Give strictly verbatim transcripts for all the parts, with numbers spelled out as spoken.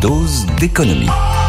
dose d'économie.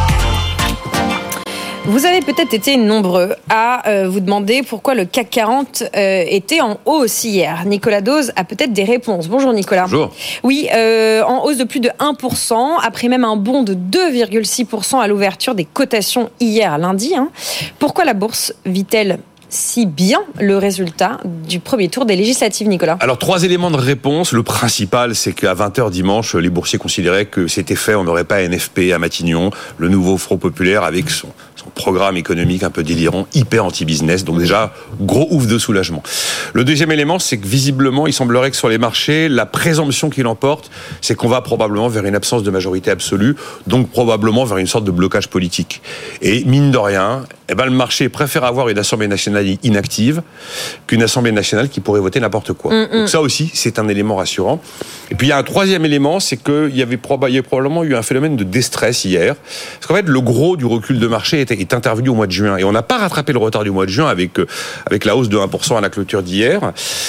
Vous avez peut-être été nombreux à euh, vous demander pourquoi le C A C quarante euh, était en hausse hier. Nicolas Dose a peut-être des réponses. Bonjour Nicolas. Bonjour. Oui, euh, en hausse de plus de un pour cent, après même un bond de deux virgule six pour cent à l'ouverture des cotations hier lundi. Hein. Pourquoi la bourse vit-elle si bien le résultat du premier tour des législatives, Nicolas? Alors, trois éléments de réponse. Le principal, c'est qu'à vingt heures dimanche, les boursiers considéraient que c'était fait, on n'aurait pas N F P à Matignon, le nouveau Front Populaire avec son, son programme économique un peu délirant, hyper anti-business. Donc déjà, gros ouf de soulagement. Le deuxième élément, c'est que visiblement, il semblerait que sur les marchés, la présomption qui l'emporte, c'est qu'on va probablement vers une absence de majorité absolue, donc probablement vers une sorte de blocage politique. Et mine de rien, eh ben, le marché préfère avoir une Assemblée nationale inactive qu'une Assemblée nationale qui pourrait voter n'importe quoi. Mm-hmm. Donc ça aussi, c'est un élément rassurant. Et puis il y a un troisième élément, c'est qu'il y avait, proba- il y avait probablement eu un phénomène de déstress hier. Parce qu'en fait, le gros du recul de marché est, est intervenu au mois de juin. Et on n'a pas rattrapé le retard du mois de juin avec, euh, avec la hausse de un pour cent à la clôture d'hier.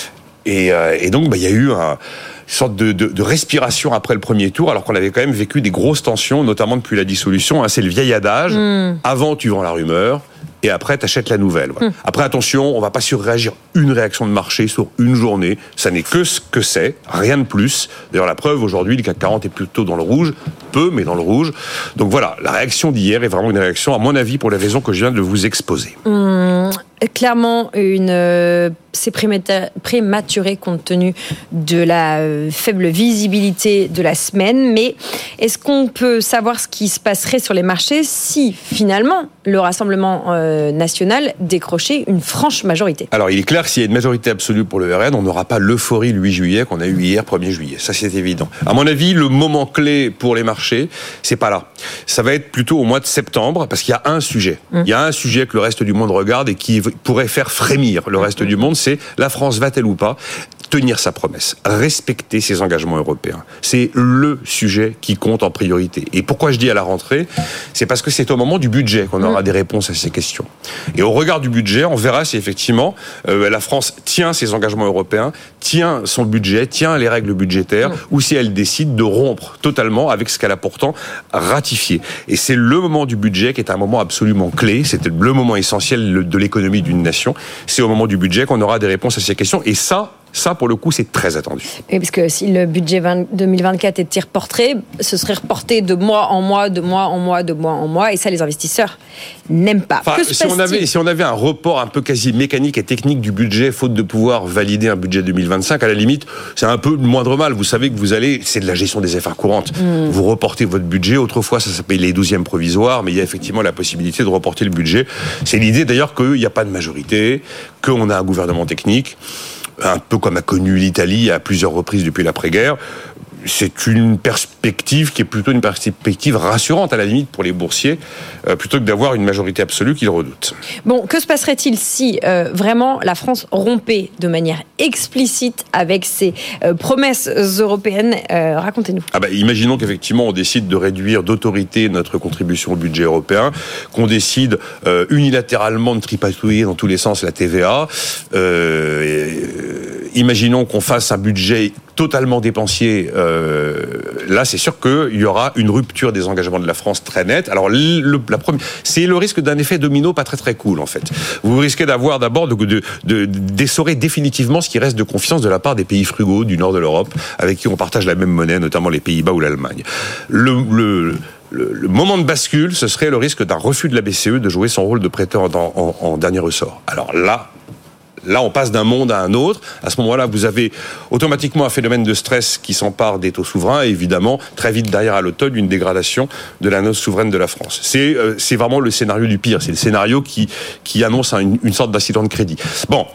Et, euh, et donc, bah, il y a eu un... une sorte de, de, de respiration après le premier tour, alors qu'on avait quand même vécu des grosses tensions, notamment depuis la dissolution. Hein, c'est le vieil adage. Mm. Avant, tu vends la rumeur. Et après, tu achètes la nouvelle. Voilà. Hum. Après, attention, on ne va pas surréagir une réaction de marché sur une journée. Ça n'est que ce que c'est, rien de plus. D'ailleurs, la preuve, aujourd'hui, le C A C quarante est plutôt dans le rouge, peu, mais dans le rouge. Donc voilà, la réaction d'hier est vraiment une réaction, à mon avis, pour les raisons que je viens de vous exposer. Hum, clairement, une, euh, c'est prématuré compte tenu de la euh, faible visibilité de la semaine. Mais est-ce qu'on peut savoir ce qui se passerait sur les marchés si, finalement, le Rassemblement euh, national décrochait une franche majorité? Alors, il est clair que s'il y a une majorité absolue pour le R N, on n'aura pas l'euphorie le huit juillet qu'on a eu hier, premier juillet. Ça, c'est évident. À mon avis, le moment clé pour les marchés, c'est pas là. Ça va être plutôt au mois de septembre, parce qu'il y a un sujet. Mmh. Il y a un sujet que le reste du monde regarde et qui pourrait faire frémir le reste mmh. du monde, c'est la France va-t-elle ou pas tenir sa promesse, respecter ses engagements européens. C'est le sujet qui compte en priorité. Et pourquoi je dis à la rentrée ? C'est parce que c'est au moment du budget qu'on aura mmh. des réponses à ces questions. Et au regard du budget, on verra si effectivement euh, la France tient ses engagements européens, tient son budget, tient les règles budgétaires, mmh. ou si elle décide de rompre totalement avec ce qu'elle a pourtant ratifié. Et c'est le moment du budget qui est un moment absolument clé, c'est le moment essentiel de l'économie d'une nation. C'est au moment du budget qu'on aura des réponses à ces questions. Et ça, Ça, pour le coup, c'est très attendu. Oui, parce que si le budget deux mille vingt-quatre était reporté, ce serait reporté de mois en mois, de mois en mois, de mois en mois, et ça, les investisseurs n'aiment pas. Enfin, que se si, on avait, si on avait un report un peu quasi mécanique et technique du budget, faute de pouvoir valider un budget deux mille vingt-cinq, à la limite, c'est un peu le moindre mal. Vous savez que vous allez, c'est de la gestion des affaires courantes. Mmh. Vous reportez votre budget. Autrefois, ça s'appelait les douzièmes provisoires, mais il y a effectivement la possibilité de reporter le budget. C'est l'idée d'ailleurs qu'il n'y a pas de majorité, qu'on a un gouvernement technique, un peu comme a connu l'Italie à plusieurs reprises depuis l'après-guerre. C'est une perspective qui est plutôt une perspective rassurante à la limite pour les boursiers, euh, plutôt que d'avoir une majorité absolue qu'ils redoutent. Bon, que se passerait-il si euh, vraiment la France rompait de manière explicite avec ses euh, promesses européennes ? euh, Racontez-nous. Ah bah, imaginons qu'effectivement on décide de réduire d'autorité notre contribution au budget européen, qu'on décide euh, unilatéralement de tripatouiller dans tous les sens la T V A. Euh, et, euh, imaginons qu'on fasse un budget totalement dépensier. Euh, là, c'est sûr qu'il y aura une rupture des engagements de la France très nette. Alors, le, la première, c'est le risque d'un effet domino pas très très cool, en fait. Vous risquez d'avoir d'abord de, de, de, d'essorer définitivement ce qui reste de confiance de la part des pays frugaux du nord de l'Europe, avec qui on partage la même monnaie, notamment les Pays-Bas ou l'Allemagne. Le, le Le, le moment de bascule, ce serait le risque d'un refus de la B C E de jouer son rôle de prêteur en, en, en dernier ressort. Alors là, Là, on passe d'un monde à un autre. À ce moment-là, vous avez automatiquement un phénomène de stress qui s'empare des taux souverains et évidemment, très vite derrière à l'automne, une dégradation de la note souveraine de la France. C'est, euh, c'est vraiment le scénario du pire. C'est le scénario qui, qui annonce une, une sorte d'incident de crédit. Bon.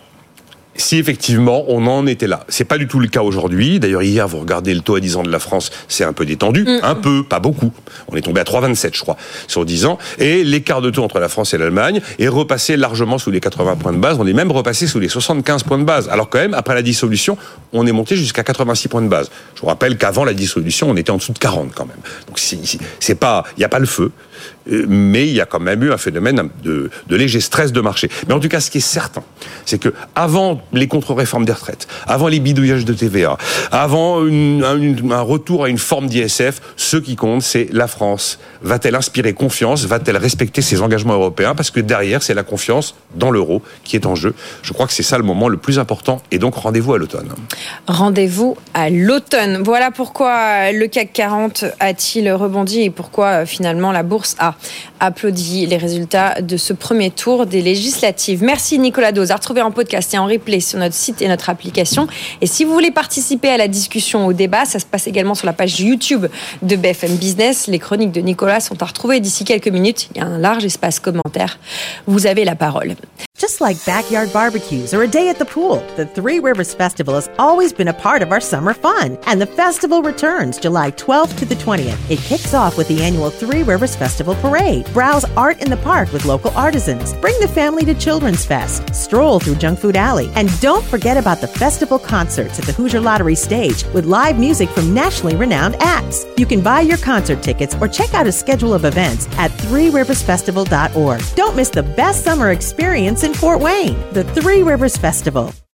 Si effectivement on en était là, c'est pas du tout le cas aujourd'hui. D'ailleurs hier, vous regardez le taux à dix ans de la France, c'est un peu détendu, mmh. un peu, pas beaucoup. On est tombé à trois virgule vingt-sept, je crois, sur dix ans. Et l'écart de taux entre la France et l'Allemagne est repassé largement sous les quatre-vingts points de base. On est même repassé sous les soixante-quinze points de base. Alors quand même, après la dissolution, on est monté jusqu'à quatre-vingt-six points de base. Je vous rappelle qu'avant la dissolution, on était en dessous de quarante quand même. Donc c'est, c'est pas, il y a pas le feu, mais il y a quand même eu un phénomène de, de léger stress de marché. Mais en tout cas, ce qui est certain, c'est que avant les contre-réformes des retraites, avant les bidouillages de T V A, avant une, un, un retour à une forme d'I S F, ce qui compte, c'est la France. Va-t-elle inspirer confiance? Va-t-elle respecter ses engagements européens? Parce que derrière, c'est la confiance dans l'euro qui est en jeu. Je crois que c'est ça le moment le plus important. Et donc, rendez-vous à l'automne. Rendez-vous à l'automne. Voilà pourquoi le C A C quarante a-t-il rebondi et pourquoi finalement la bourse a applaudi les résultats de ce premier tour des législatives. Merci Nicolas Dauz. À retrouver en podcast et en replay sur notre site et notre application. Et si vous voulez participer à la discussion, au débat, ça se passe également sur la page YouTube de B F M Business. Les chroniques de Nicolas sont à retrouver d'ici quelques minutes. Il y a un large espace commentaire. Vous avez la parole. Just like backyard barbecues or a day at the pool, the Three Rivers Festival has always been a part of our summer fun. And the festival returns July twelfth to the twentieth. It kicks off with the annual Three Rivers Festival Parade. Browse art in the park with local artisans. Bring the family to Children's Fest. Stroll through Junk Food Alley. And don't forget about the festival concerts at the Hoosier Lottery stage with live music from nationally renowned acts. You can buy your concert tickets or check out a schedule of events at three rivers festival dot org. Don't miss the best summer experience in Fort Wayne, the Three Rivers Festival.